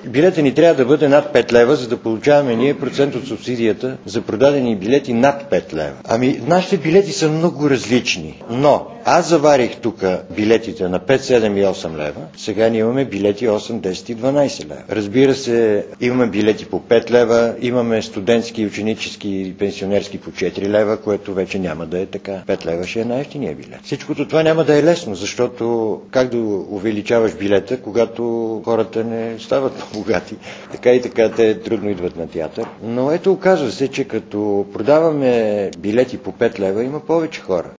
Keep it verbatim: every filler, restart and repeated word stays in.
билета ни трябва да бъде над пет лева, за да получаваме ние процент от субсидията за продадени билети над пет лева. Ами, нашите билети са много различни, но аз заварих тук билетите на пет, седем и осем лева, сега ние имаме билети осем, десет и дванайсет лева. Разбира се, имаме билети по пет лева, имаме студентски, ученически и пенсионерски по четири лева, което вече няма да е така. пет лева ще е най-евтиния билет. Всичкото това няма да е лесно, защото как да увеличаваш билета, когато хората не стават по-богати. Така и така те трудно идват на театър. Но ето, оказва се, че като продаваме билети по пет лева, има повече хора.